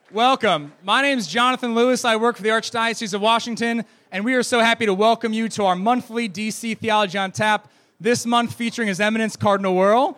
Welcome. My name is Jonathan Lewis. I work for the Archdiocese of Washington, and we are so happy to welcome you to our monthly DC Theology on Tap, this month featuring His Eminence Cardinal Wuerl.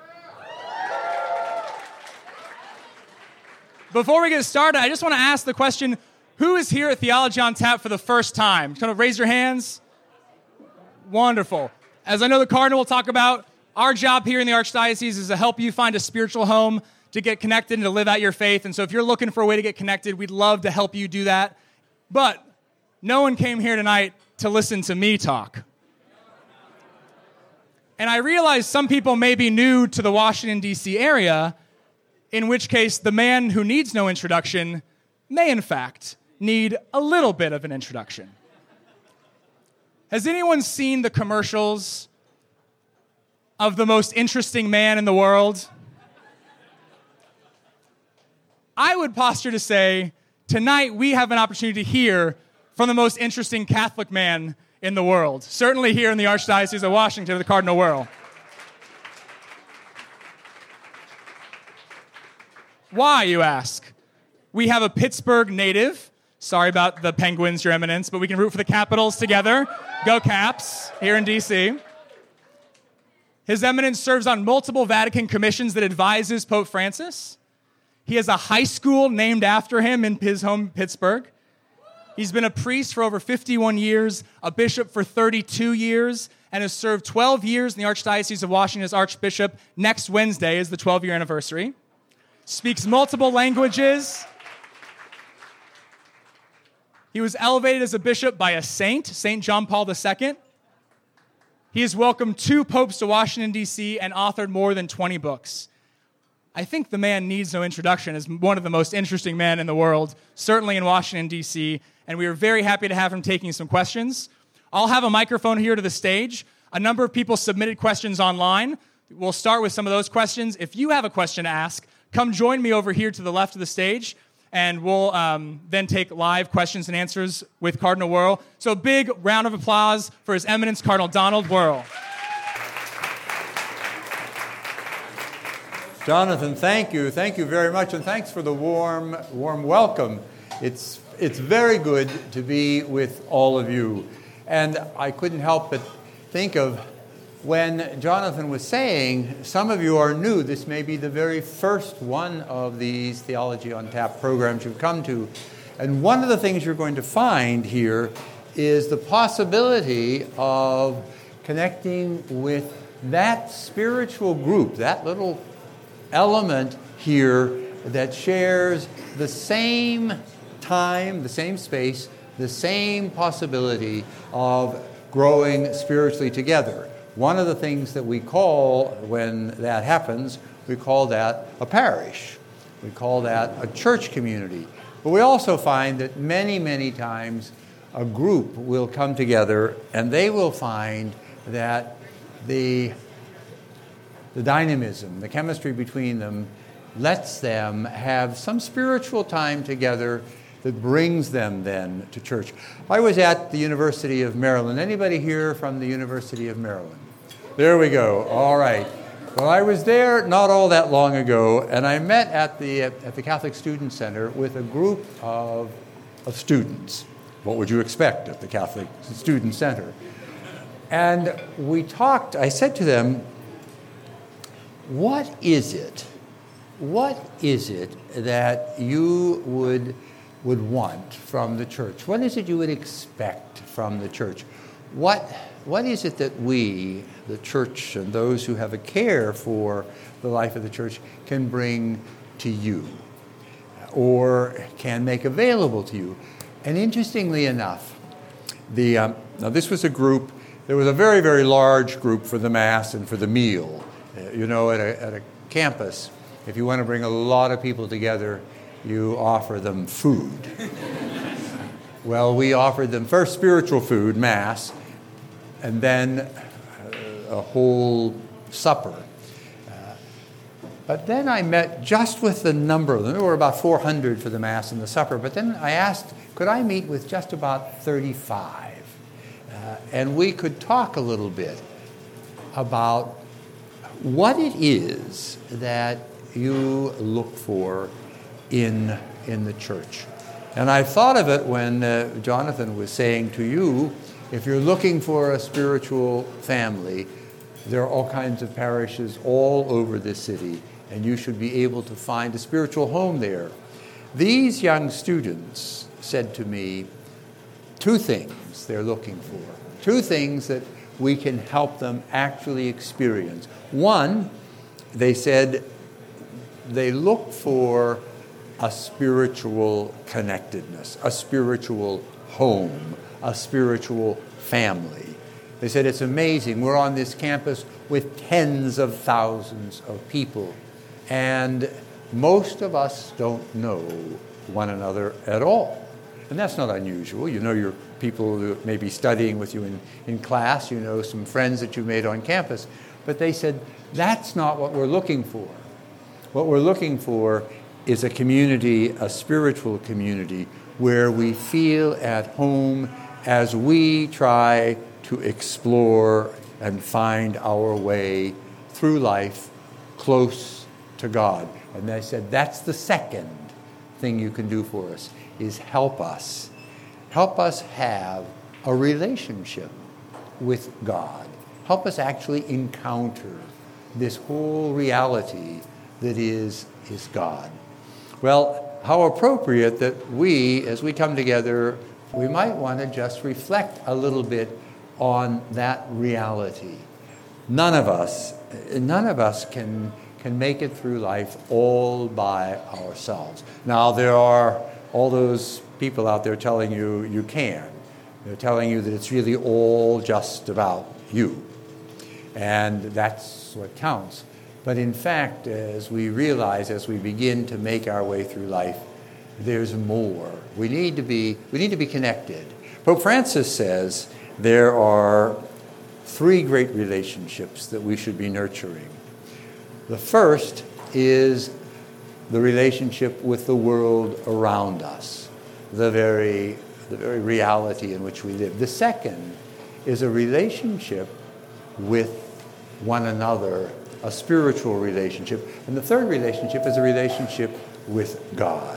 Before we get started, I just want to ask the question, who is here at Theology on Tap for the first time? Kind of raise your hands. Wonderful. As I know the Cardinal will talk about, our job here in the Archdiocese is to help you find a spiritual home, to get connected and to live out your faith. And so if you're looking for a way to get connected, we'd love to help you do that. But no one came here tonight to listen to me talk. And I realize some people may be new to the Washington, D.C. area, in which case the man who needs no introduction may, in fact, need a little bit of an introduction. Has anyone seen the commercials of the most interesting man in the world? I would posture to say, tonight we have an opportunity to hear from the most interesting Catholic man in the world, certainly here in the Archdiocese of Washington, the Cardinal Wuerl. Why, you ask? We have a Pittsburgh native. Sorry about the Penguins, Your Eminence, but we can root for the Capitals together. Go Caps, here in D.C. His Eminence serves on multiple Vatican commissions that advises Pope Francis. He has a high school named after him in his home, Pittsburgh. He's been a priest for over 51 years, a bishop for 32 years, and has served 12 years in the Archdiocese of Washington as Archbishop. Next Wednesday is the 12-year anniversary. Speaks multiple languages. He was elevated as a bishop by a saint, St. John Paul II. He has welcomed 2 popes to Washington, D.C., and authored more than 20 books. I think the man needs no introduction as one of the most interesting men in the world, certainly in Washington, D.C., and we are very happy to have him taking some questions. I'll have a microphone here to the stage. A number of people submitted questions online. We'll start with some of those questions. If you have a question to ask, come join me over here to the left of the stage, and we'll then take live questions and answers with Cardinal Wuerl. So big round of applause for His Eminence Cardinal Donald Wuerl. Jonathan, thank you. Thank you very much, and thanks for the warm welcome. It's very good to be with all of you. And I couldn't help but think of when Jonathan was saying, some of you are new. This may be the very first one of these Theology on Tap programs you've come to. And one of the things you're going to find here is the possibility of connecting with that spiritual group, that little element here that shares the same time, the same space, the same possibility of growing spiritually together. One of the things that we call, when that happens, we call that a parish. We call that a church community. But we also find that many, many times a group will come together and they will find that the dynamism, the chemistry between them, lets them have some spiritual time together that brings them then to church. I was at the University of Maryland. Anybody here from the University of Maryland? There we go. All right. Well, I was there not all that long ago, and I met at the Catholic Student Center with a group of students. What would you expect at the Catholic Student Center? And we talked. I said to them, what is it that you would want from the church? What is it you would expect from the church? What is it that we, the church, and those who have a care for the life of the church can bring to you or can make available to you? And interestingly enough, now this was a group, there was a very, very large group for the Mass and for the meal. At a campus, if you want to bring a lot of people together, you offer them food. Well, we offered them first spiritual food, Mass, and then a whole supper. But then I met just with the number of them. There were about 400 for the Mass and the supper. But then I asked, could I meet with just about 35? And we could talk a little bit about what it is that you look for in in the church. And I thought of it when Jonathan was saying to you, if you're looking for a spiritual family, there are all kinds of parishes all over this city, and you should be able to find a spiritual home there. These young students said to me two things they're looking for, two things that we can help them actually experience. One, they said they look for a spiritual connectedness, a spiritual home, a spiritual family. They said, it's amazing. We're on this campus with tens of thousands of people, and most of us don't know one another at all. And that's not unusual. You know your people who may be studying with you in class. You know some friends that you made on campus. But they said, that's not what we're looking for. What we're looking for is a community, a spiritual community, where we feel at home as we try to explore and find our way through life close to God. And they said, that's the second thing you can do for us, is help us. Help us have a relationship with God. Help us actually encounter this whole reality that is God. Well, how appropriate that we, as we come together, we might want to just reflect a little bit on that reality. None of us can make it through life all by ourselves. Now, there are all those people out there telling you you can. They're telling you that it's really all just about you. And that's what counts. But in fact, as we realize, as we begin to make our way through life, there's more. We need to be connected. Pope Francis says there are three great relationships that we should be nurturing. The first is the relationship with the world around us, the very reality in which we live. The second is a relationship with one another, a spiritual relationship. And the third relationship is a relationship with God.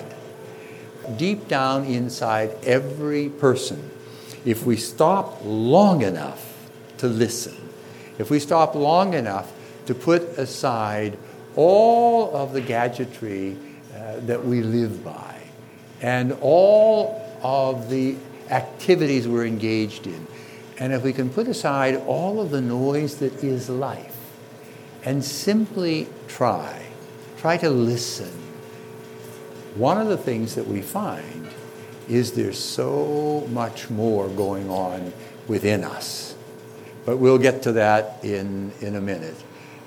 Deep down inside every person, if we stop long enough to listen, if we stop long enough to put aside all of the gadgetry that we live by and all of the activities we're engaged in, and if we can put aside all of the noise that is life and simply try to listen, one of the things that we find is there's so much more going on within us. But we'll get to that in a minute.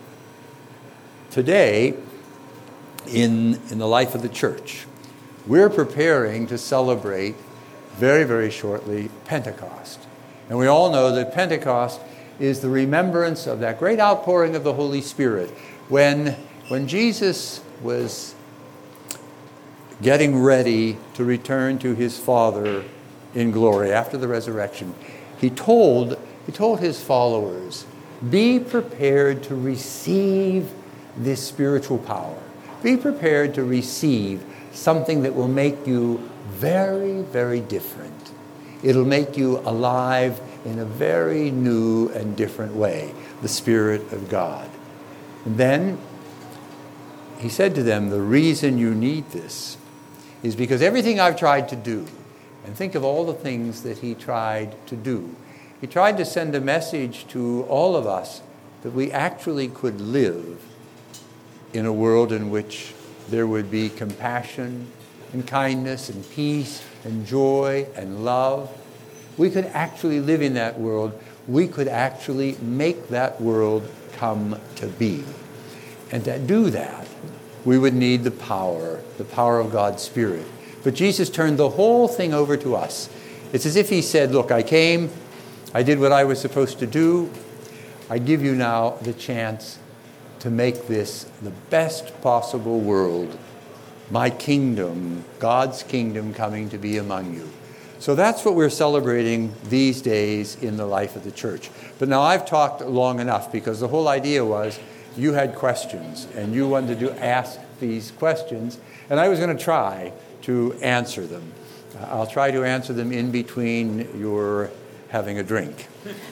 Today, in the life of the church, we're preparing to celebrate very, very shortly Pentecost. And we all know that Pentecost is the remembrance of that great outpouring of the Holy Spirit. When Jesus was getting ready to return to his Father in glory after the resurrection, he told his followers, be prepared to receive this spiritual power. Be prepared to receive something that will make you very, very different. It'll make you alive in a very new and different way, the Spirit of God. And then he said to them, the reason you need this is because everything I've tried to do, and think of all the things that he tried to do. He tried to send a message to all of us that we actually could live in a world in which there would be compassion and kindness and peace and joy and love. We could actually live in that world. We could actually make that world come to be. And to do that, we would need the power of God's Spirit. But Jesus turned the whole thing over to us. It's as if he said, look, I came, I did what I was supposed to do. I give you now the chance to make this the best possible world, my kingdom, God's kingdom coming to be among you. So that's what we're celebrating these days in the life of the church. But now I've talked long enough because the whole idea was you had questions and you wanted to ask these questions, and I was going to try to answer them. I'll try to answer them in between your having a drink.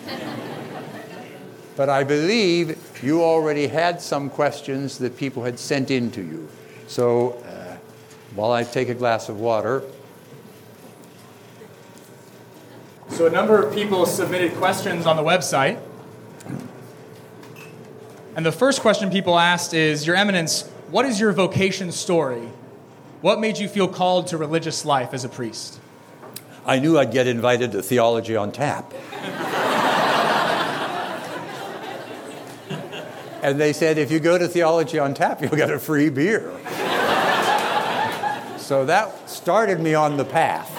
But I believe you already had some questions that people had sent in to you. So while I take a glass of water. So a number of people submitted questions on the website. And the first question people asked is, Your Eminence, what is your vocation story? What made you feel called to religious life as a priest? I knew I'd get invited to Theology on Tap. And they said, if you go to Theology on Tap, you'll get a free beer. So that started me on the path.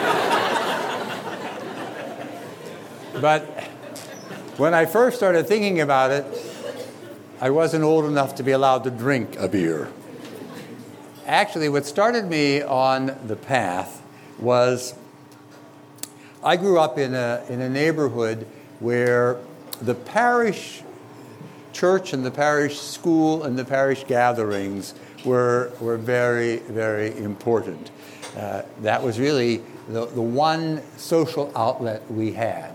But when I first started thinking about it, I wasn't old enough to be allowed to drink a beer. Actually, what started me on the path was I grew up in a neighborhood where the parish church and the parish school and the parish gatherings were very, very important. That was really the one social outlet we had.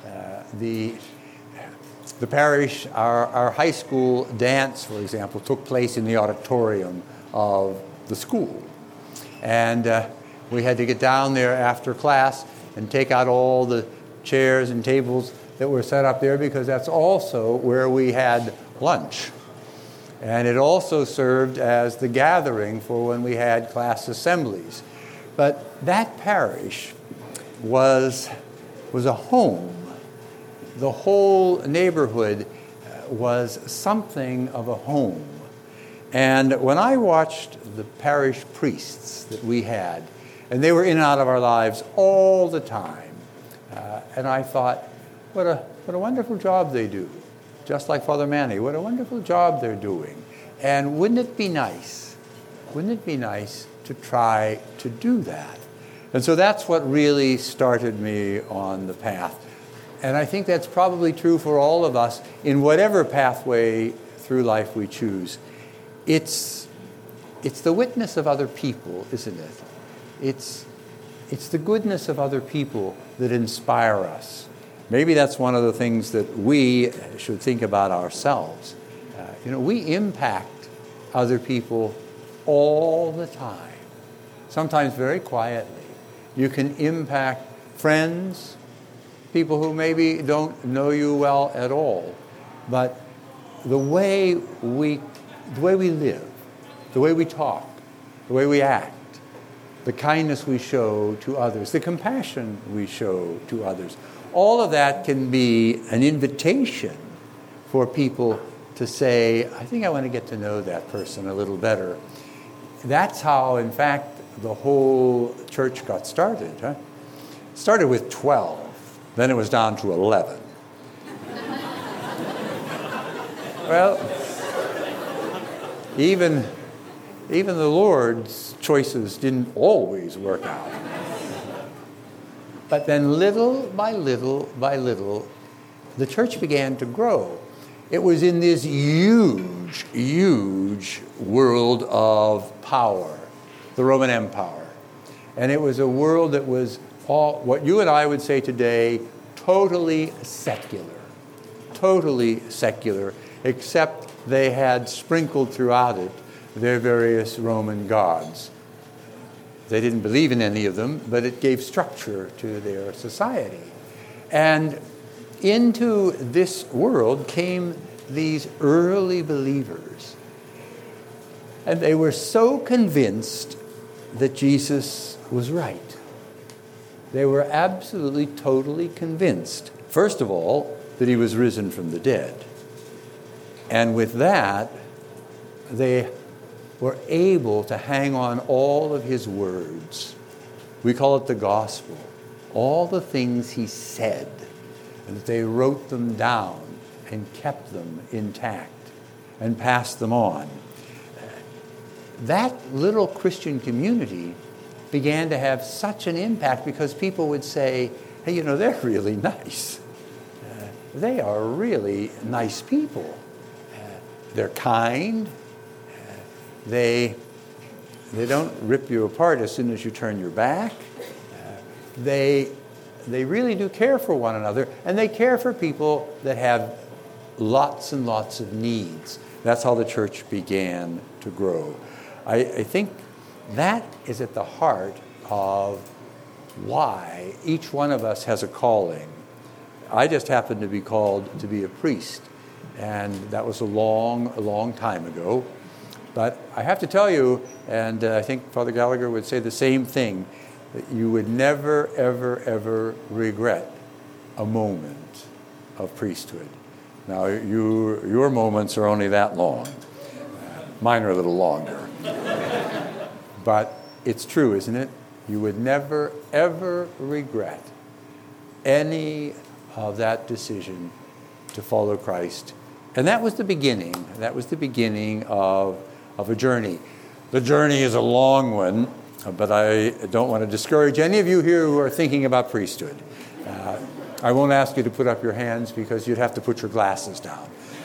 The parish, our high school dance, for example, took place in the auditorium of the school. And we had to get down there after class and take out all the chairs and tables that were set up there, because that's also where we had lunch. And it also served as the gathering for when we had class assemblies. But that parish was a home. The whole neighborhood was something of a home. And when I watched the parish priests that we had, and they were in and out of our lives all the time, and I thought, what a wonderful job they do. Just like Father Manny, what a wonderful job they're doing. And wouldn't it be nice to try to do that? And so that's what really started me on the path. And I think that's probably true for all of us in whatever pathway through life we choose. It's the witness of other people, isn't it? It's the goodness of other people that inspire us. Maybe that's one of the things that we should think about ourselves. We impact other people all the time, sometimes very quietly. You can impact friends, people who maybe don't know you well at all, but the way we live, the way we talk, the way we act, the kindness we show to others, the compassion we show to others, all of that can be an invitation for people to say, I think I want to get to know that person a little better. That's how, in fact, the whole church got started. It started with 12, then it was down to 11. Well, even the Lord's choices didn't always work out. But then little by little by little, the church began to grow. It was in this huge, huge world of power, the Roman Empire. And it was a world that was what you and I would say today, totally secular, except they had sprinkled throughout it their various Roman gods. They didn't believe in any of them, but it gave structure to their society. And into this world came these early believers. And they were so convinced that Jesus was right. They were absolutely, totally convinced, first of all, that he was risen from the dead. And with that, they were able to hang on all of his words. We call it the gospel. All the things he said, and that they wrote them down and kept them intact and passed them on. That little Christian community began to have such an impact because people would say, hey, they're really nice. They are really nice people. They're kind. They rip you apart as soon as you turn your back. They really do care for one another, and they care for people that have lots and lots of needs. That's how the church began to grow. I think that is at the heart of why each one of us has a calling. I just happened to be called to be a priest, and that was a long time ago. But I have to tell you, and I think Father Gallagher would say the same thing, that you would never, ever regret a moment of priesthood. Now, your moments are only that long. Mine are a little longer. But it's true, isn't it? You would never, ever regret any of that decision to follow Christ. And that was the beginning. That was the beginning of a journey. The journey is a long one, but I don't want to discourage any of you here who are thinking about priesthood. I won't ask you to put up your hands because you'd have to put your glasses down.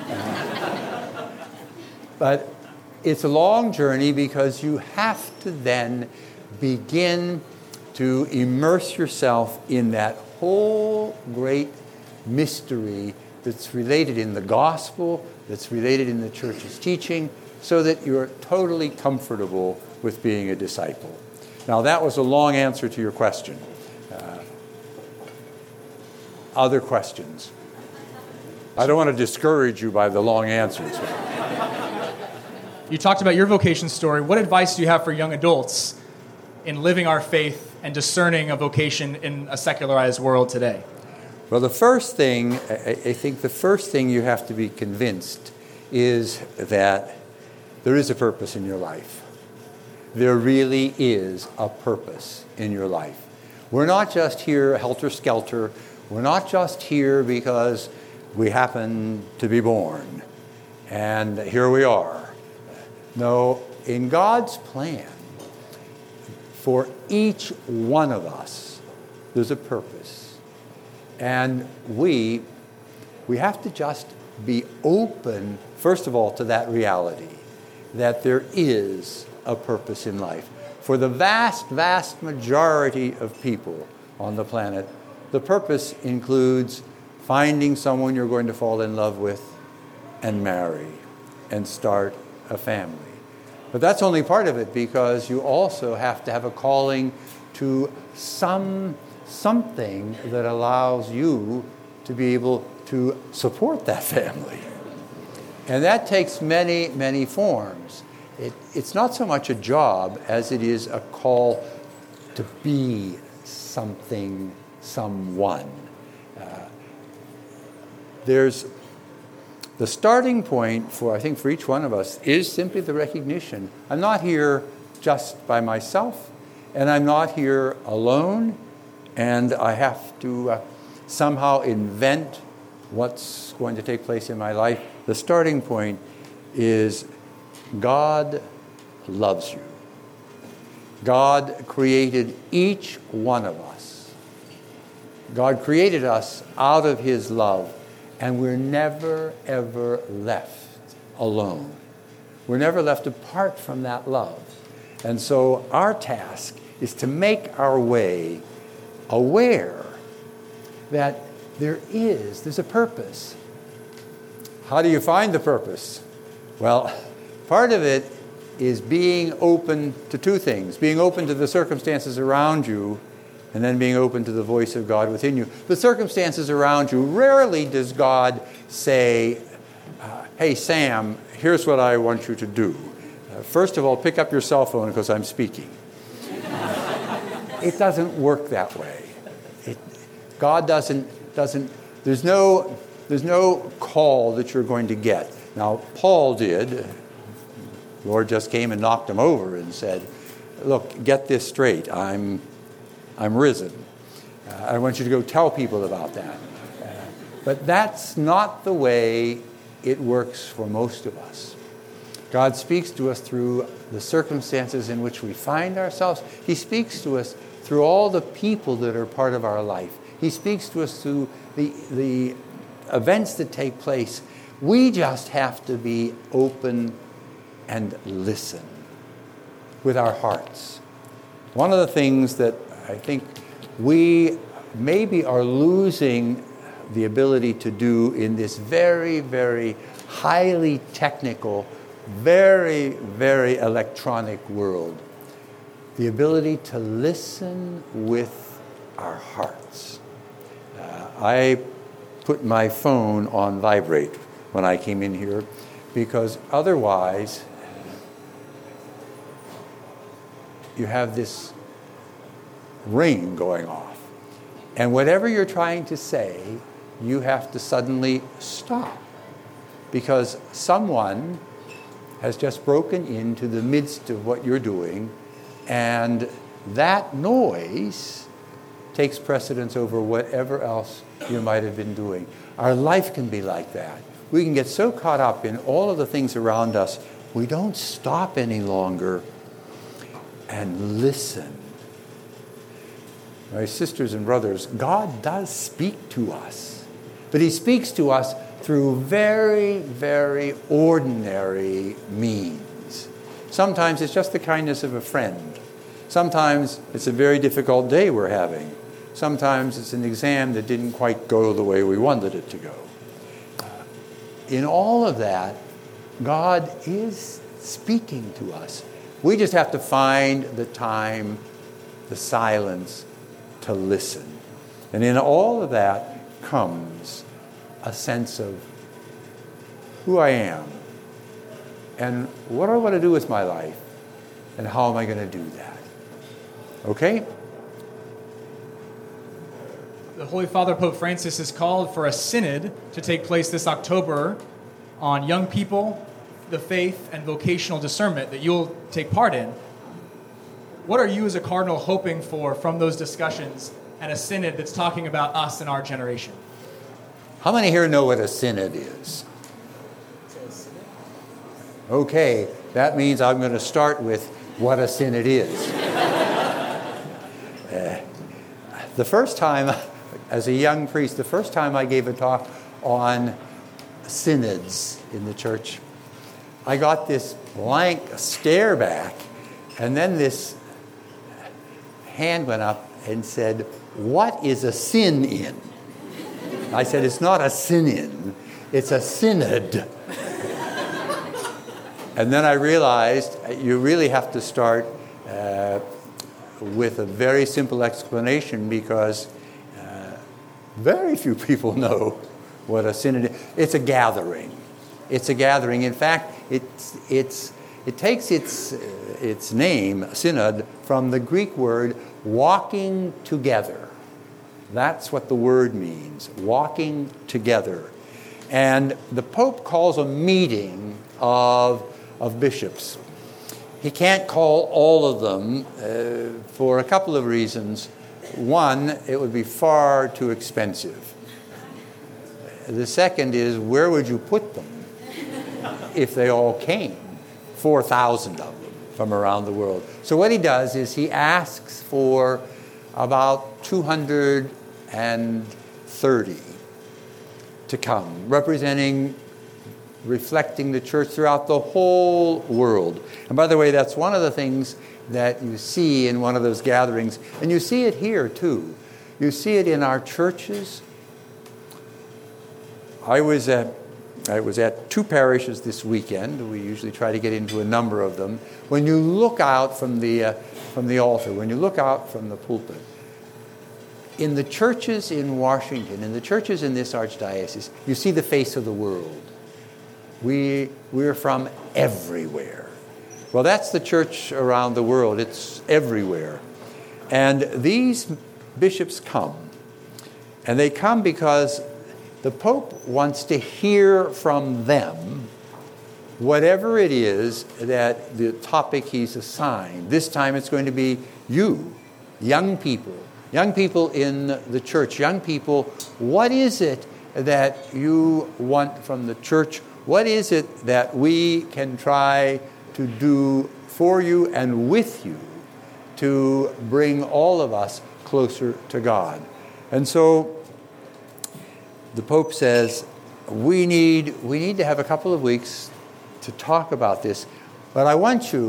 But it's a long journey because you have to then begin to immerse yourself in that whole great mystery that's related in the gospel, that's related in the church's teaching, so that you're totally comfortable with being a disciple. Now, that was a long answer to your question. Other questions? I don't want to discourage you by the long answers. You talked about your vocation story. What advice do you have for young adults in living our faith and discerning a vocation in a secularized world today? Well, the first thing, I think the first thing you have to be convinced is that there is a purpose in your life. There really is a purpose in your life. We're not just here helter-skelter. We're not just here because we happen to be born. And here we are. No, in God's plan, for each one of us, there's a purpose. And we have to just be open, first of all, to that reality, that there is a purpose in life. For the vast majority of people on the planet, the purpose includes finding someone you're going to fall in love with and marry and start a family. But that's only part of it, because you also have to have a calling to something that allows you to be able to support that family. And that takes many forms. It's not so much a job as it is a call to be something, someone. There's the starting point for, I think, for each one of us is simply the recognition. I'm not here just by myself, and I'm not here alone, and I have to somehow invent what's going to take place in my life. The starting point is God loves you. God created each one of us. God created us out of His love, and we're never, ever left alone. We're never left apart from that love. And so our task is to make our way aware that there's a purpose. How do you find the purpose? Well, part of it is being open to two things: being open to the circumstances around you, and then being open to the voice of God within you. The circumstances around you, rarely does God say, hey, Sam, here's what I want you to do. First of all, pick up your cell phone because I'm speaking. It doesn't work that way. God doesn't, there's no call that you're going to get. Now, Paul did. The Lord just came and knocked him over and said, look, get this straight. I'm risen. I want you to go tell people about that. But that's not the way it works for most of us. God speaks to us through the circumstances in which we find ourselves. He speaks to us through all the people that are part of our life. He speaks to us through the events that take place. We just have to be open and listen. with our hearts. One of the things that I think we maybe are losing the ability to do in this very, very highly technical, very, very electronic world, the ability to listen with our hearts. I put my phone on vibrate when I came in here, because otherwise you have this ring going off. And whatever you're trying to say, you have to suddenly stop, because someone has just broken into the midst of what you're doing, and that noise takes precedence over whatever else you might have been doing. Our life can be like that. We can get so caught up in all of the things around us, we don't stop any longer and listen. My sisters and brothers, God does speak to us, but He speaks to us through very, very ordinary means. Sometimes it's just the kindness of a friend. Sometimes it's a very difficult day we're having. Sometimes it's an exam that didn't quite go the way we wanted it to go. In all of that, God is speaking to us. We just have to find the time, the silence, to listen. And in all of that comes a sense of who I am and what I want to do with my life and how am I going to do that. Okay? The Holy Father, Pope Francis, has called for a synod to take place this October on young people, the faith, and vocational discernment that you'll take part in. What are you as a cardinal hoping for from those discussions and a synod that's talking about us and our generation? How many here know what a synod is? Okay, that means I'm going to start with what a synod is. The first time, as a young priest, the first time I gave a talk on synods in the church, I got this blank stare back, and then this hand went up and said, "What is a sin in?" I said, "It's not a sin in, it's a synod." And then I realized you really have to start with a very simple explanation, because very few people know what a synod is. It's a gathering. It's a gathering. In fact, it takes its name, synod, from the Greek word walking together. That's what the word means, walking together. And the Pope calls a meeting of bishops. He can't call all of them for a couple of reasons. One, it would be far too expensive. The second is, where would you put them if they all came? 4,000 of them from around the world. So what he does is he asks for about 230 to come, reflecting the church throughout the whole world. And by the way, that's one of the things that you see in one of those gatherings. And you see it here, too. You see it in our churches. I was at 2 parishes this weekend. We usually try to get into a number of them. When you look out from the altar, when you look out from the pulpit, in the churches in Washington, in the churches in this archdiocese, you see the face of the world. We're from everywhere. Well, that's the church around the world. It's everywhere. And these bishops come. And they come because the Pope wants to hear from them whatever it is that the topic he's assigned. This time it's going to be you, young people in the church, young people. What is it that you want from the church? What is it that we can try to do for you and with you to bring all of us closer to God? And so the Pope says, we need to have a couple of weeks to talk about this, but I want you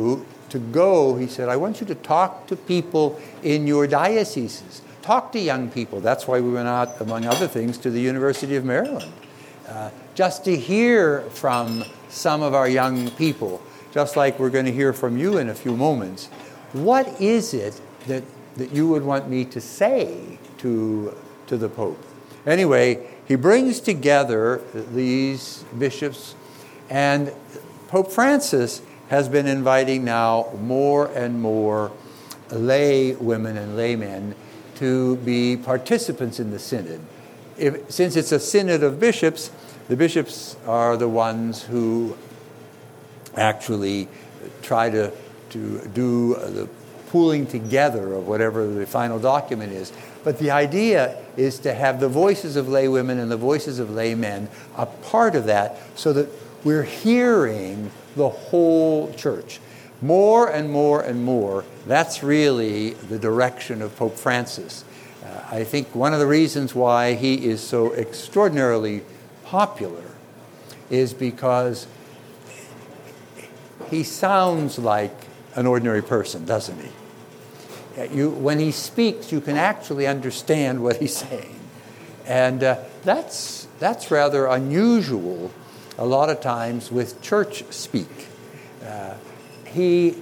to go, he said, I want you to talk to people in your dioceses. Talk to young people. That's why we went out, among other things, to the University of Maryland. Just to hear from some of our young people, just like we're going to hear from you in a few moments. What is it that you would want me to say to the Pope? Anyway, he brings together these bishops, and Pope Francis has been inviting now more and more lay women and laymen to be participants in the synod. Since it's a synod of bishops, the bishops are the ones who actually try to do the pooling together of whatever the final document is. But the idea is to have the voices of lay women and the voices of lay men a part of that, so that we're hearing the whole church. More and more and more, that's really the direction of Pope Francis. I think one of the reasons why he is so extraordinarily popular is because he sounds like an ordinary person, doesn't he? When he speaks, you can actually understand what he's saying. And that's rather unusual a lot of times with church speak. He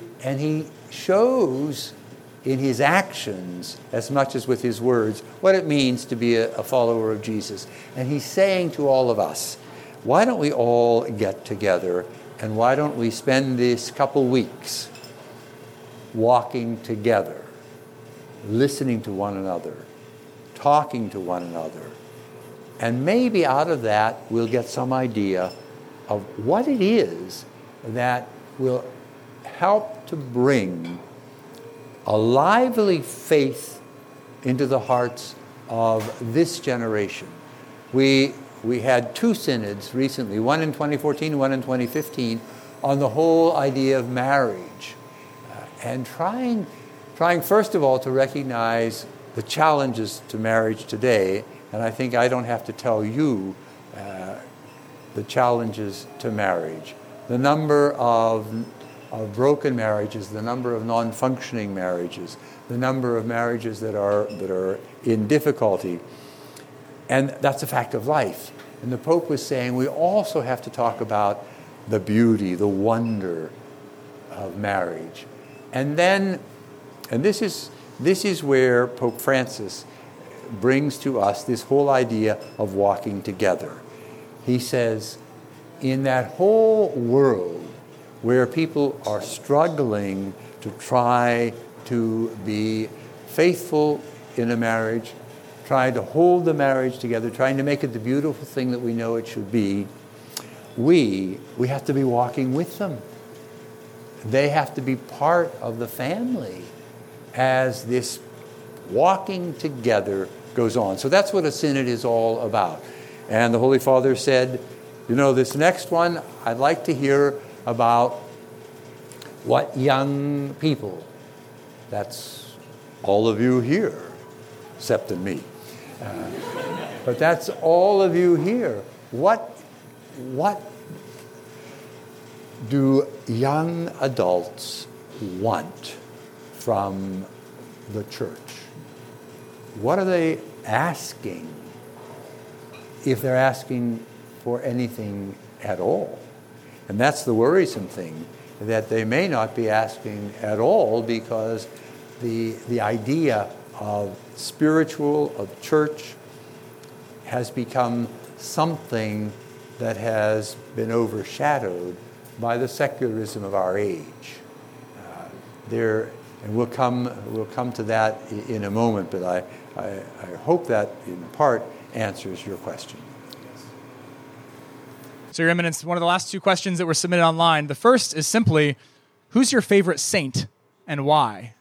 shows in his actions as much as with his words what it means to be a follower of Jesus. And he's saying to all of us, why don't we all get together and why don't we spend this couple weeks walking together, listening to one another, talking to one another. And maybe out of that we'll get some idea of what it is that will help to bring a lively faith into the hearts of this generation. We had two synods recently, one in 2014, one in 2015, on the whole idea of marriage. And trying first of all to recognize the challenges to marriage today, and I think I don't have to tell you the challenges to marriage. The number of broken marriages, the number of non-functioning marriages, the number of marriages that are in difficulty. And that's a fact of life. And the Pope was saying we also have to talk about the beauty, the wonder of marriage. And this is where Pope Francis brings to us this whole idea of walking together. He says, in that whole world where people are struggling to try to be faithful in a marriage, trying to hold the marriage together, trying to make it the beautiful thing that we know it should be, we have to be walking with them. They have to be part of the family as this walking together goes on. So that's what a synod is all about. And the Holy Father said, this next one, I'd like to hear about what young people, that's all of you here, except in me. But that's all of you here. What do young adults want from the church? What are they asking, if they're asking for anything at all? And that's the worrisome thing, that they may not be asking at all, because the idea of spiritual, of church, has become something that has been overshadowed by the secularism of our age. And we'll come to that in a moment, but I hope that in part answers your question. So, Your Eminence, one of the last two questions that were submitted online. The first is simply, who's your favorite saint and why?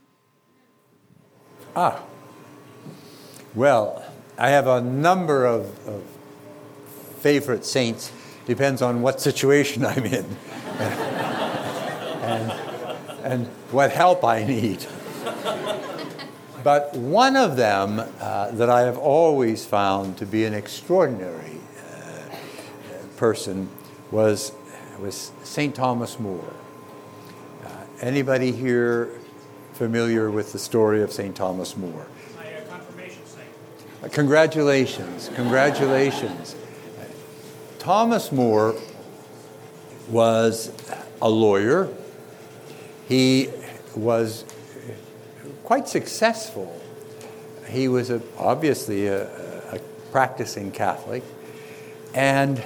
Well, I have a number of favorite saints. Depends on what situation I'm in and what help I need. But one of them that I have always found to be an extraordinary person was St. Thomas More. Anybody here familiar with the story of St. Thomas More? My confirmation saint. Congratulations. Congratulations. Thomas More was a lawyer. He was quite successful. He was obviously a practicing Catholic, and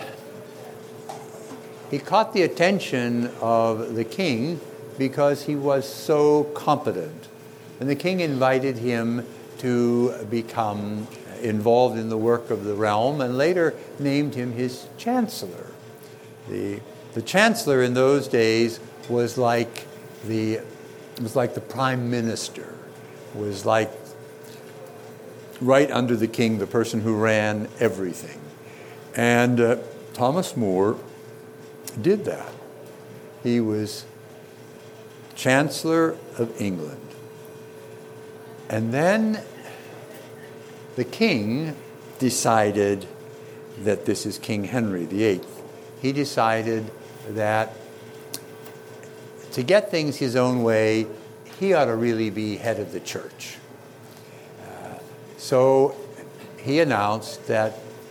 he caught the attention of the king because he was so competent. And the king invited him to become involved in the work of the realm and later named him his chancellor. The chancellor in those days was like the prime minister, was like right under the king, the person who ran everything. And Thomas More did that. He was Chancellor of England. And then the king decided that this is King Henry VIII. He decided that to get things his own way, he ought to really be head of the church. So he announced that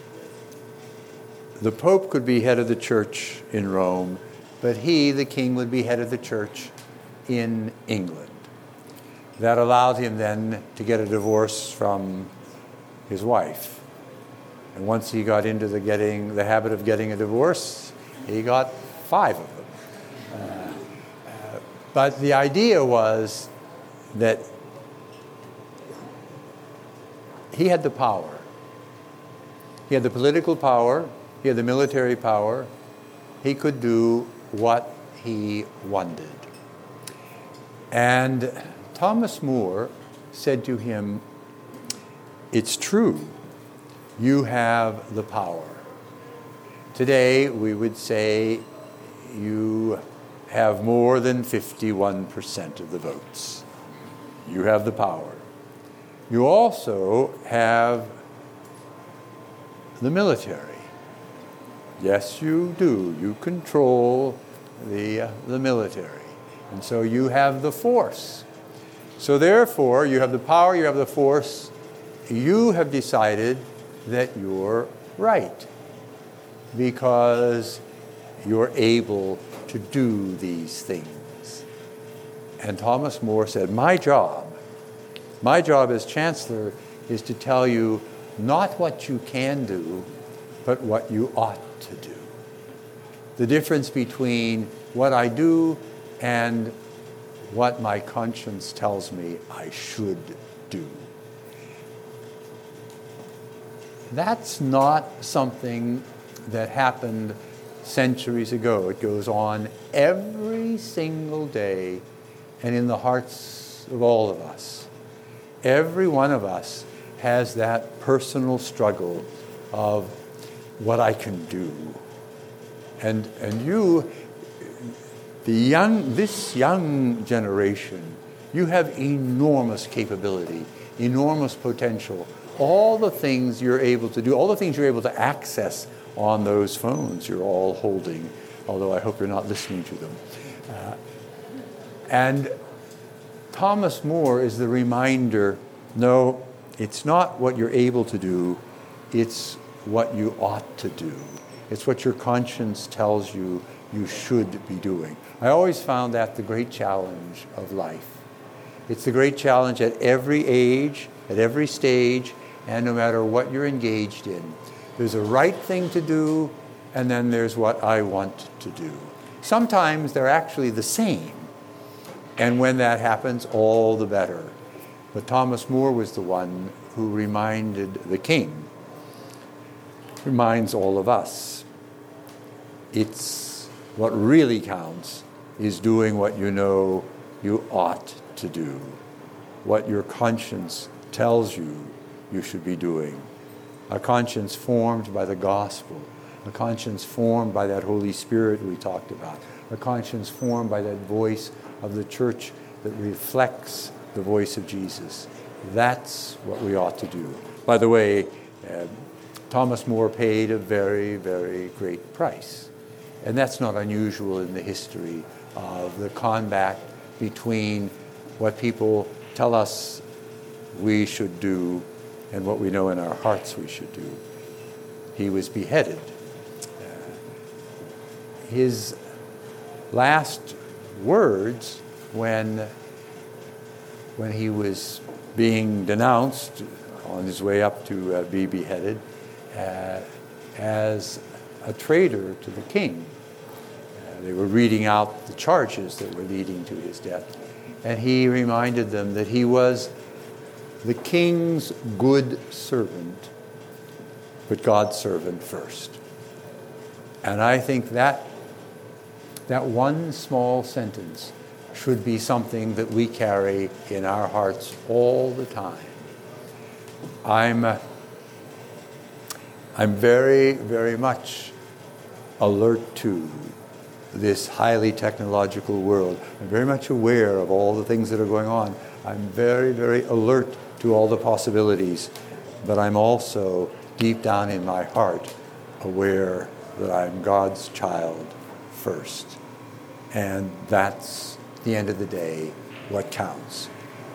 the Pope could be head of the church in Rome, but he, the king, would be head of the church in England. That allowed him then to get a divorce from his wife. And once he got into the habit of getting a divorce, he got 5 of them. But the idea was that he had the power. He had the political power. He had the military power. He could do what he wanted. And Thomas More said to him, "It's true, you have the power. Today, we would say you have more than 51% of the votes. You have the power. You also have the military. Yes, you do. You control the military. And so you have the force. So therefore, you have the power, you have the force. You have decided that you're right because you're able to do these things." And Thomas More said, my job as Chancellor is to tell you not what you can do, but what you ought to do. The difference between what I do and what my conscience tells me I should do. That's not something that happened centuries ago. It goes on every single day and in the hearts of all of us. Every one of us has that personal struggle of what I can do. And you, this young generation, you have enormous capability, enormous potential. All the things you're able to do, all the things you're able to access on those phones you're all holding, although I hope you're not listening to them. And Thomas More is the reminder, no, it's not what you're able to do, it's what you ought to do. It's what your conscience tells you you should be doing. I always found that the great challenge of life. It's the great challenge at every age, at every stage, and no matter what you're engaged in. There's a right thing to do, and then there's what I want to do. Sometimes they're actually the same. And when that happens, all the better. But Thomas More was the one who reminded the king, reminds all of us. It's what really counts is doing what you know you ought to do, what your conscience tells you you should be doing. A conscience formed by the gospel, a conscience formed by that Holy Spirit we talked about, a conscience formed by that voice of the church that reflects the voice of Jesus. That's what we ought to do. By the way, Thomas More paid a very, very great price. And that's not unusual in the history of the combat between what people tell us we should do and what we know in our hearts we should do. He was beheaded. His last words when he was being denounced on his way up to be beheaded as a traitor to the king. They were reading out the charges that were leading to his death. And he reminded them that he was the king's good servant, but God's servant first. And I think that one small sentence should be something that we carry in our hearts all the time. I'm very, very much alert to this highly technological world. I'm very much aware of all the things that are going on. I'm very, very alert to all the possibilities, but I'm also deep down in my heart aware that I'm God's child first. And that's, at the end of the day, what counts.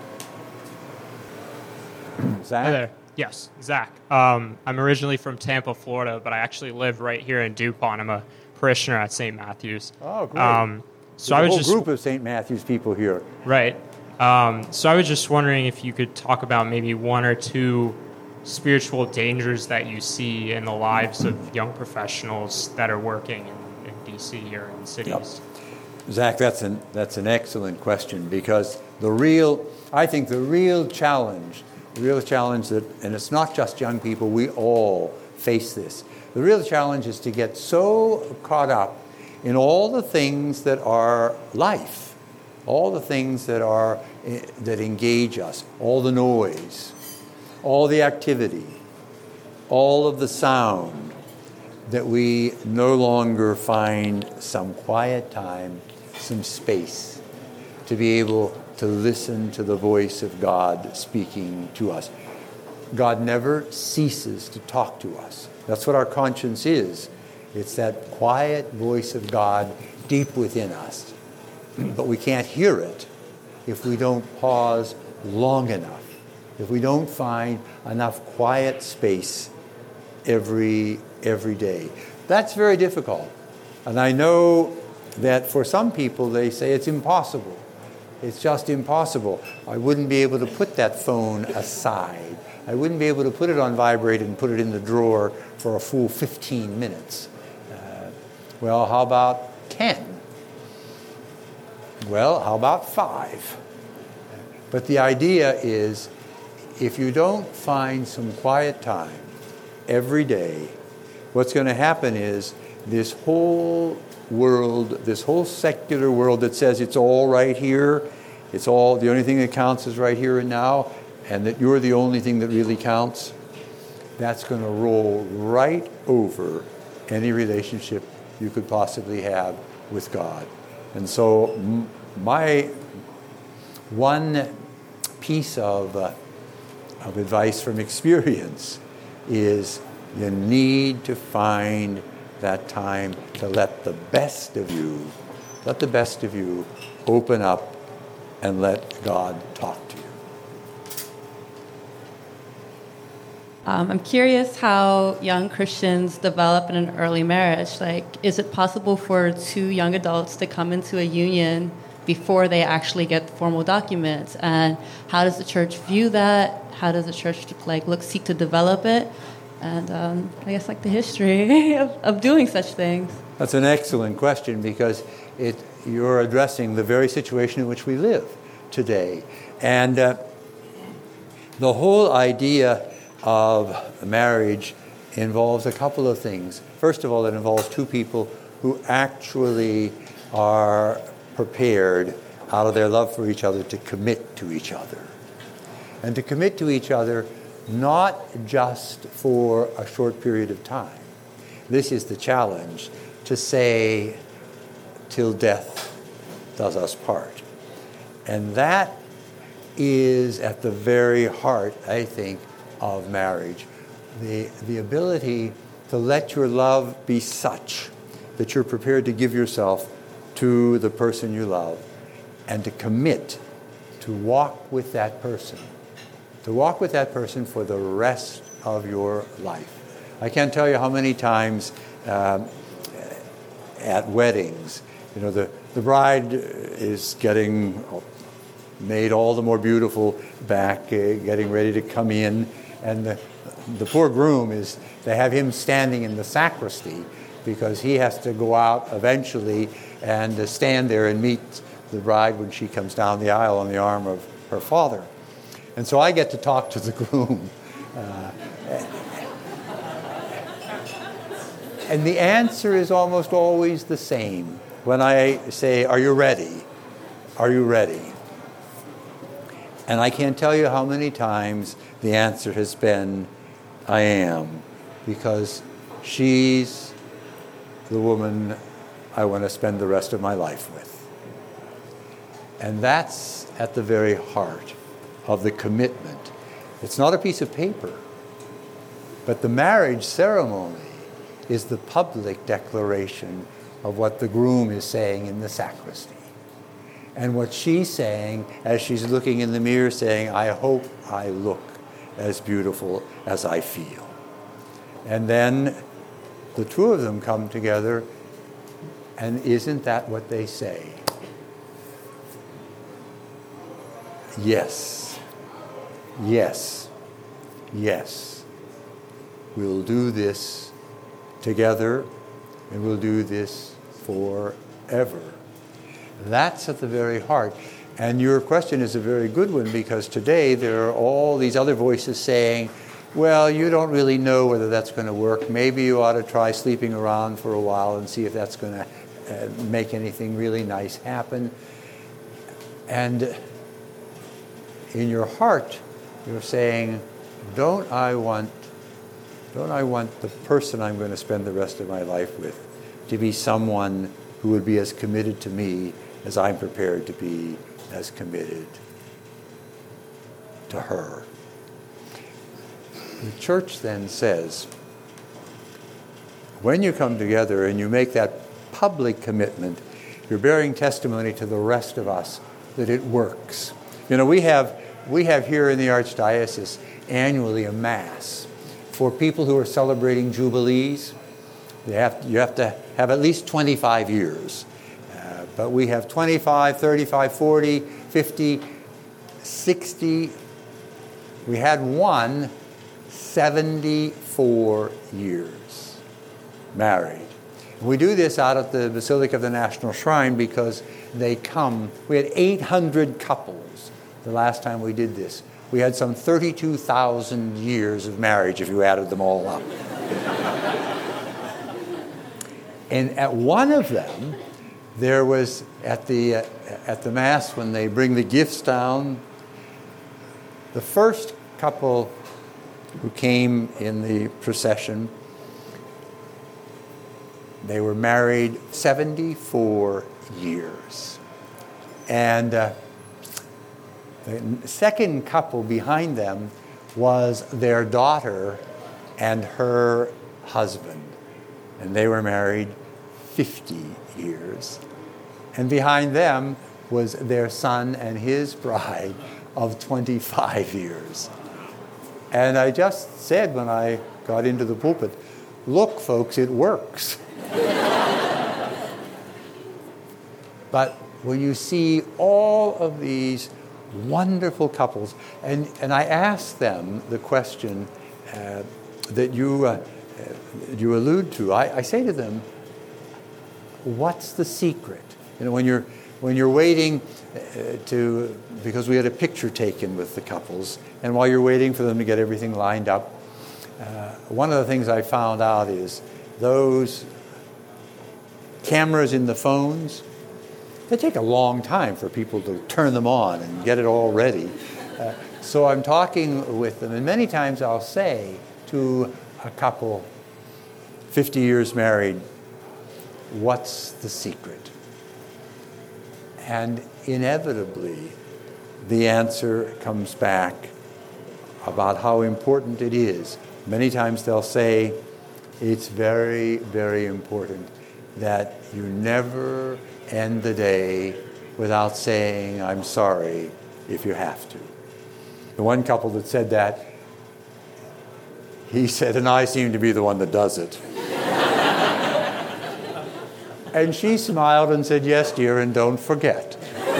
Zach? Hi there. Yes, Zach. I'm originally from Tampa, Florida, but I actually live right here in DuPont. I'm a parishioner at St. Matthew's. Oh, great. So I was just a whole group of St. Matthew's people here. Right. So I was just wondering if you could talk about maybe one or two spiritual dangers that you see in the lives of young professionals that are working in DC or in cities. Yep. Zach, that's an excellent question, because I think the real challenge that, and it's not just young people, we all face this. The real challenge is to get so caught up in all the things that are life, all the things that engage us, all the noise, all the activity, all of the sound, that we no longer find some quiet time, some space to be able to listen to the voice of God speaking to us. God never ceases to talk to us. That's what our conscience is. It's that quiet voice of God deep within us. But we can't hear it if we don't pause long enough, if we don't find enough quiet space every day. That's very difficult. And I know that for some people, they say it's impossible. It's just impossible. I wouldn't be able to put that phone aside. I wouldn't be able to put it on vibrate and put it in the drawer for a full 15 minutes. Well, how about 10? Well, how about 5? But the idea is, if you don't find some quiet time every day, what's going to happen is this whole world, this whole secular world that says it's all right here, it's all, the only thing that counts is right here and now, and that you're the only thing that really counts, that's going to roll right over any relationship you could possibly have with God. And so my one piece of advice from experience is you need to find that time to let the best of you open up and let God talk to you. I'm curious how young Christians develop in an early marriage. Like, is it possible for two young adults to come into a union before they actually get the formal documents? And how does the church view that? How does the church seek to develop it? And I guess the history of doing such things. That's an excellent question, because you're addressing the very situation in which we live today. And the whole idea of marriage involves a couple of things. First of all, it involves two people who actually are prepared, out of their love for each other, to commit to each other. And to commit to each other not just for a short period of time. This is the challenge, to say, till death does us part. And that is at the very heart, I think, of marriage. The ability to let your love be such that you're prepared to give yourself to the person you love, and to commit to walk with that person, for the rest of your life. I can't tell you how many times at weddings, the bride is getting made all the more beautiful back, getting ready to come in, and the poor groom they have him standing in the sacristy because he has to go out eventually and stand there and meet the bride when she comes down the aisle on the arm of her father. And so I get to talk to the groom. And the answer is almost always the same. When I say, "Are you ready? Are you ready?" And I can't tell you how many times the answer has been, "I am," because she's the woman I want to spend the rest of my life with. And that's at the very heart of the commitment. It's not a piece of paper, but the marriage ceremony is the public declaration of what the groom is saying in the sacristy. And what she's saying as she's looking in the mirror, saying, "I hope I look as beautiful as I feel." And then the two of them come together, and isn't that what they say? Yes, yes, yes. We'll do this together, and we'll do this forever. That's at the very heart. And your question is a very good one, because today there are all these other voices saying, "Well, you don't really know whether that's going to work. Maybe you ought to try sleeping around for a while and see if that's going to make anything really nice happen." And in your heart, you're saying, don't I want the person I'm going to spend the rest of my life with to be someone who would be as committed to me as I'm prepared to be as committed to her? The church then says, when you come together and you make that public commitment, you're bearing testimony to the rest of us that it works. We have here in the Archdiocese annually a Mass for people who are celebrating jubilees. You have to have at least 25 years. But we have 25, 35, 40, 50, 60. We had one 74 years married. We do this out at the Basilica of the National Shrine because they come. We had 800 couples the last time we did this. We had some 32,000 years of marriage if you added them all up. And at one of them, there was at the Mass when they bring the gifts down, the first couple who came in the procession, they were married 74 years. And the second couple behind them was their daughter and her husband. And they were married 50 years. And behind them was their son and his bride of 25 years. And I just said when I got into the pulpit, look, folks, it works. But when you see all of these wonderful couples, and I asked them the question that you allude to, I say to them, what's the secret? When you're waiting because we had a picture taken with the couples, and while you're waiting for them to get everything lined up, one of the things I found out is those cameras in the phones, they take a long time for people to turn them on and get it all ready. So I'm talking with them, and many times I'll say to a couple, 50 years married, what's the secret? And inevitably, the answer comes back about how important it is. Many times they'll say, it's very, very important that you never end the day without saying, I'm sorry, if you have to. The one couple that said that, he said, and I seem to be the one that does it. And she smiled and said, yes, dear, and don't forget.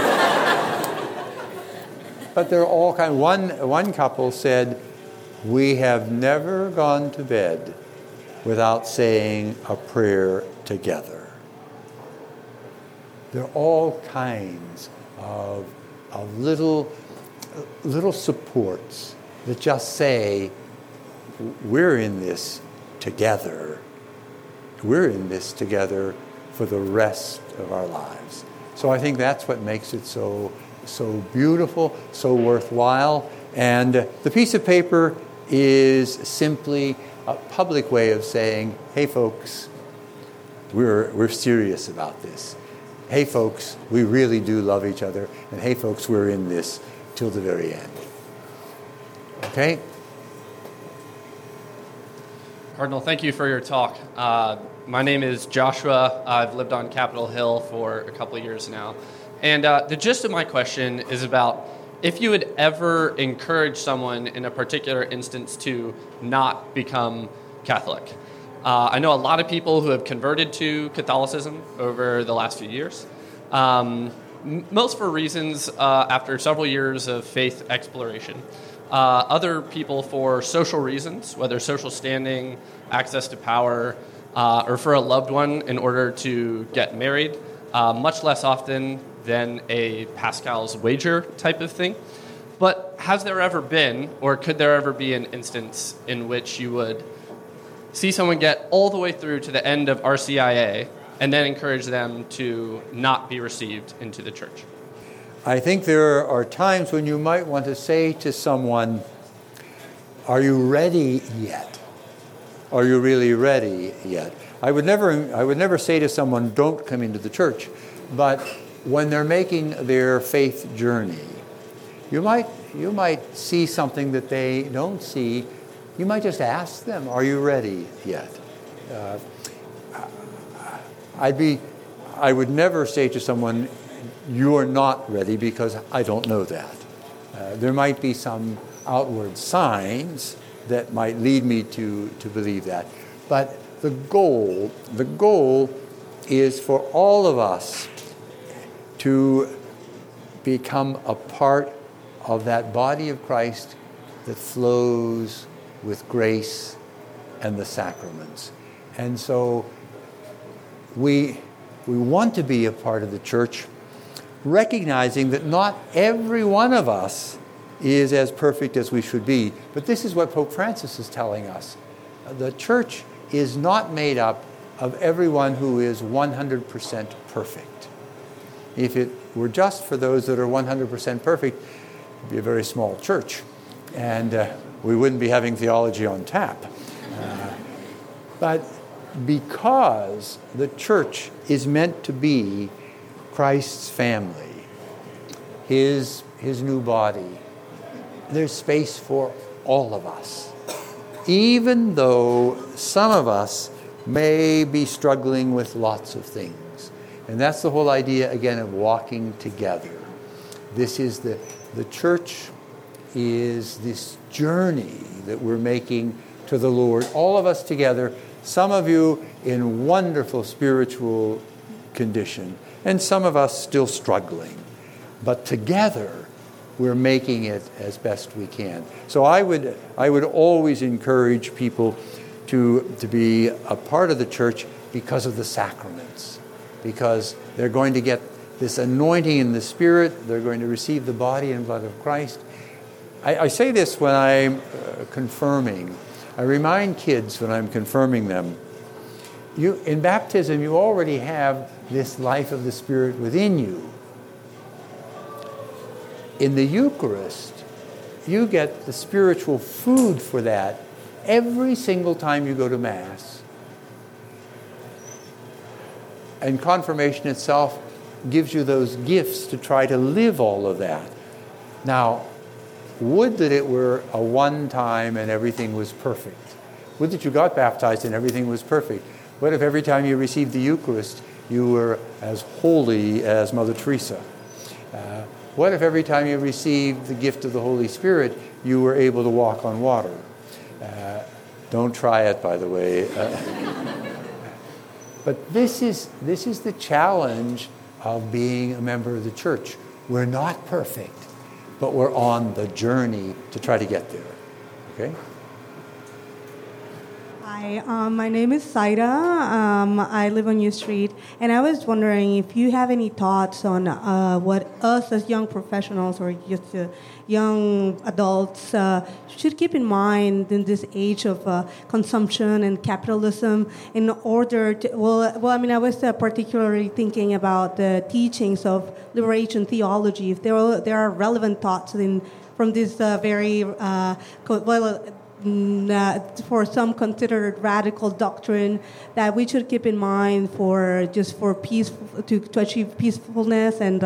But they're all kind of, one couple said, we have never gone to bed without saying a prayer together. There are all kinds of little supports that just say, we're in this together. We're in this together for the rest of our lives. So I think that's what makes it so beautiful, so worthwhile. And the piece of paper is simply a public way of saying, hey folks, we're serious about this. Hey folks, we really do love each other. And hey folks, we're in this till the very end. Okay? Cardinal, thank you for your talk. My name is Joshua. I've lived on Capitol Hill for a couple of years now. And the gist of my question is about if you would ever encourage someone in a particular instance to not become Catholic. I know a lot of people who have converted to Catholicism over the last few years, most for reasons after several years of faith exploration. Other people for social reasons, whether social standing, access to power, or for a loved one in order to get married, much less often than a Pascal's wager type of thing. But has there ever been, or could there ever be an instance in which you would see someone get all the way through to the end of RCIA and then encourage them to not be received into the church? I think there are times when you might want to say to someone, are you ready yet? Are you really ready yet? I would never say to someone, don't come into the church. But when they're making their faith journey, you might see something that they don't see. You might just ask them, are you ready yet? I would never say to someone, you're not ready, because I don't know that. There might be some outward signs that might lead me to believe that. But the goal is for all of us to become a part of that body of Christ that flows with grace and the sacraments. And so we want to be a part of the church, recognizing that not every one of us is as perfect as we should be. But this is what Pope Francis is telling us. The church is not made up of everyone who is 100% perfect. If it were just for those that are 100% perfect, it would be a very small church. And we wouldn't be having theology on tap. But because the church is meant to be Christ's family, his new body, there's space for all of us. Even though some of us may be struggling with lots of things. And that's the whole idea, again, of walking together. This is the church is this journey that we're making to the Lord, all of us together, some of you in wonderful spiritual condition, and some of us still struggling. But together, we're making it as best we can. So I would always encourage people to be a part of the church because of the sacraments, because they're going to get this anointing in the Spirit, they're going to receive the body and blood of Christ. I say this when I'm confirming. I remind kids when I'm confirming them, in baptism you already have this life of the Spirit within you. In the Eucharist, you get the spiritual food for that every single time you go to Mass. And confirmation itself gives you those gifts to try to live all of that. Now, would that it were a one time and everything was perfect. Would that you got baptized and everything was perfect. What if every time you received the Eucharist, you were as holy as Mother Teresa? What if every time you received the gift of the Holy Spirit, you were able to walk on water? Don't try it, by the way. But this is the challenge of being a member of the church. We're not perfect, but we're on the journey to try to get there. Okay? Hi, my name is Saida. I live on U Street, and I was wondering if you have any thoughts on what us as young professionals or just young adults should keep in mind in this age of consumption and capitalism in order to, I was particularly thinking about the teachings of liberation theology, if there are relevant thoughts from this very, for some considered radical doctrine that we should keep in mind for peace, to achieve peacefulness and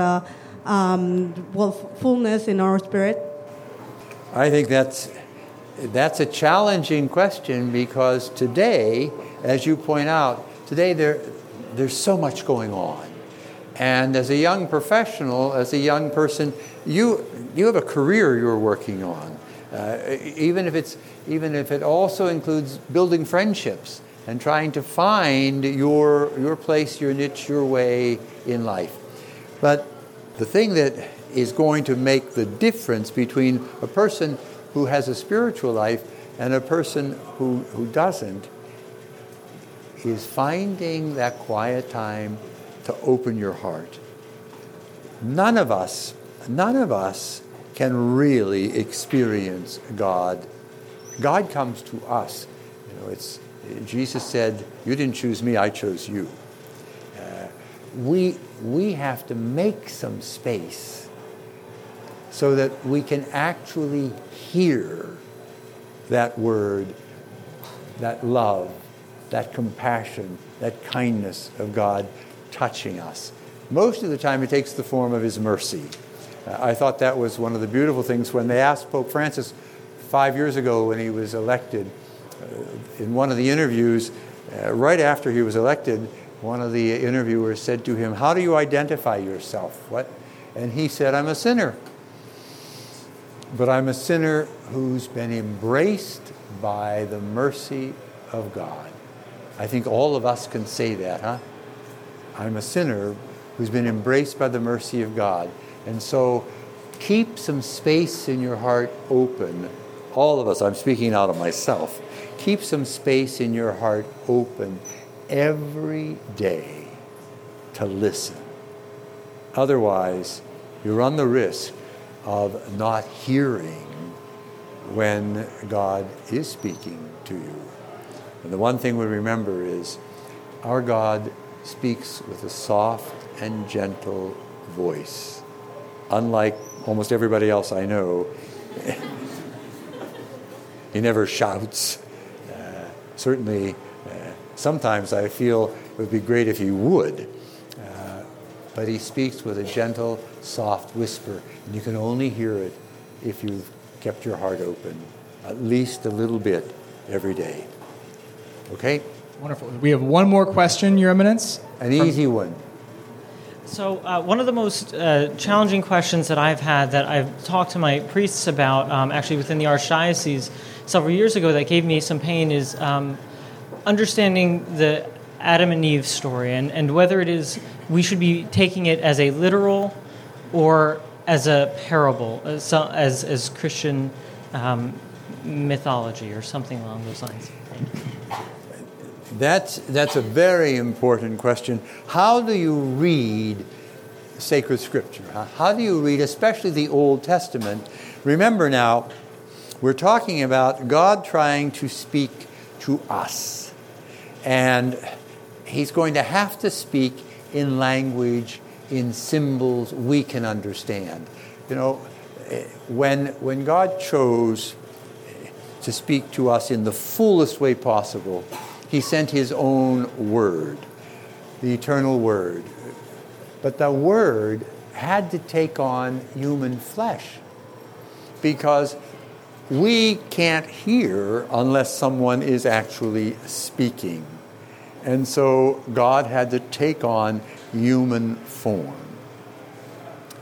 fullness in our spirit? I think that's a challenging question, because today, as you point out, there's so much going on. And as a young professional, as a young person, you have a career you're working on. Even if it also includes building friendships and trying to find your place, your niche, your way in life. But the thing that is going to make the difference between a person who has a spiritual life and a person who doesn't is finding that quiet time to open your heart. None of us can really experience God. God comes to us. Jesus said, "You didn't choose me, I chose you." We have to make some space so that we can actually hear that word, that love, that compassion, that kindness of God touching us. Most of the time it takes the form of His mercy. I thought that was one of the beautiful things when they asked Pope Francis 5 years ago when he was elected. In one of the interviews, right after he was elected, one of the interviewers said to him, "How do you identify yourself?" And he said, "I'm a sinner. But I'm a sinner who's been embraced by the mercy of God." I think all of us can say that, huh? I'm a sinner who's been embraced by the mercy of God. And so keep some space in your heart open. All of us, I'm speaking out of myself. Keep some space in your heart open every day to listen. Otherwise, you run the risk of not hearing when God is speaking to you. And the one thing we remember is our God speaks with a soft and gentle voice. Unlike almost everybody else I know, He never shouts. Certainly, sometimes I feel it would be great if He would. But He speaks with a gentle, soft whisper. And you can only hear it if you've kept your heart open, at least a little bit every day. Okay? Wonderful. We have one more question, Your Eminence. An easy one. So one of the most challenging questions that I've had, that I've talked to my priests about, actually within the Archdiocese several years ago, that gave me some pain, is understanding the Adam and Eve story, and whether it is we should be taking it as a literal or as a parable, as Christian mythology or something along those lines. Thank you. That's a very important question. How do you read sacred scripture? How do you read, especially the Old Testament? Remember now, we're talking about God trying to speak to us. And He's going to have to speak in language, in symbols we can understand. You know, when God chose to speak to us in the fullest way possible, He sent His own Word, the eternal Word. But the Word had to take on human flesh, because we can't hear unless someone is actually speaking. And so God had to take on human form.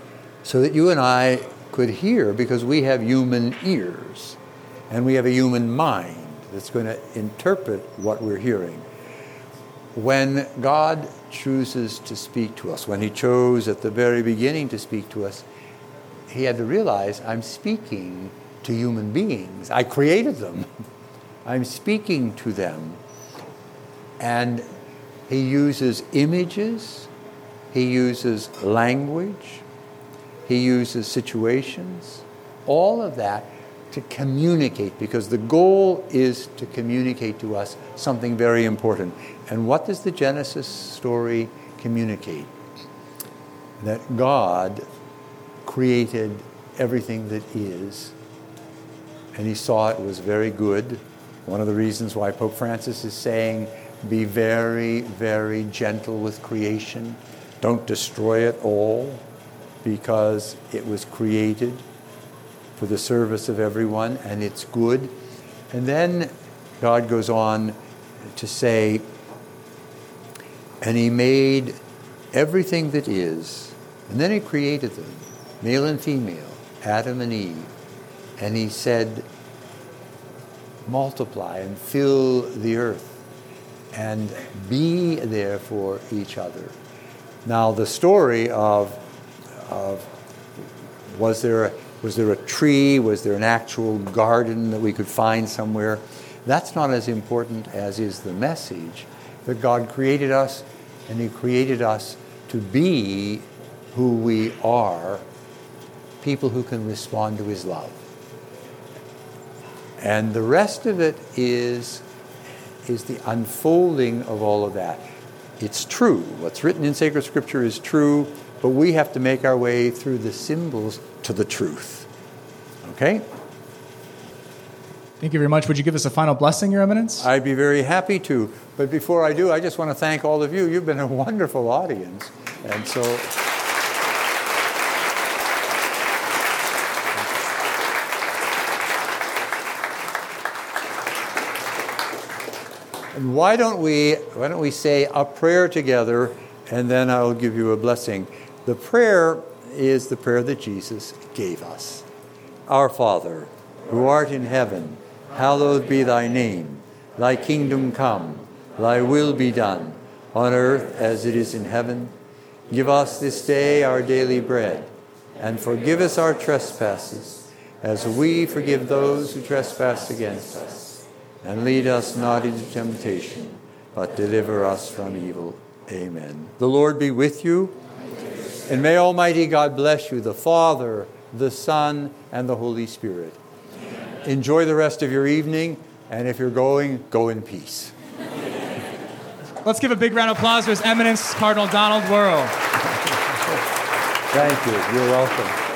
so that you and I could hear, because we have human ears and we have a human mind that's going to interpret what we're hearing. When God chooses to speak to us, when he chose at the very beginning to speak to us, he had to realize, I'm speaking to human beings. I created them. I'm speaking to them. And he uses images, he uses language, he uses situations, all of that to communicate, because the goal is to communicate to us something very important. And what does the Genesis story communicate? That God created everything that is, and he saw it was very good. One of the reasons why Pope Francis is saying, be very, very gentle with creation. Don't destroy it all, because it was created for the service of everyone, and it's good. And then God goes on to say, and he made everything that is, and then he created them, male and female, Adam and Eve. And he said, multiply and fill the earth and be there for each other. Now, the story of was there a tree? Was there an actual garden that we could find somewhere? That's not as important as is the message that God created us, and he created us to be who we are, people who can respond to his love. And the rest of it is the unfolding of all of that. It's true. What's written in sacred scripture is true, but we have to make our way through the symbols to the truth. Okay? Thank you very much. Would you give us a final blessing, Your Eminence? I'd be very happy to. But before I do, I just want to thank all of you. You've been a wonderful audience. And so... And why don't we say a prayer together, and then I'll give you a blessing. The prayer is the prayer that Jesus gave us. Our Father, who art in heaven, hallowed be thy name. Thy kingdom come, thy will be done, on earth as it is in heaven. Give us this day our daily bread, and forgive us our trespasses, as we forgive those who trespass against us. And lead us not into temptation, but deliver us from evil. Amen. The Lord be with you. And may Almighty God bless you, the Father, the Son, and the Holy Spirit. Enjoy the rest of your evening, and if you're going, go in peace. Let's give a big round of applause to His Eminence, Cardinal Donald Wuerl. Thank you. You're welcome.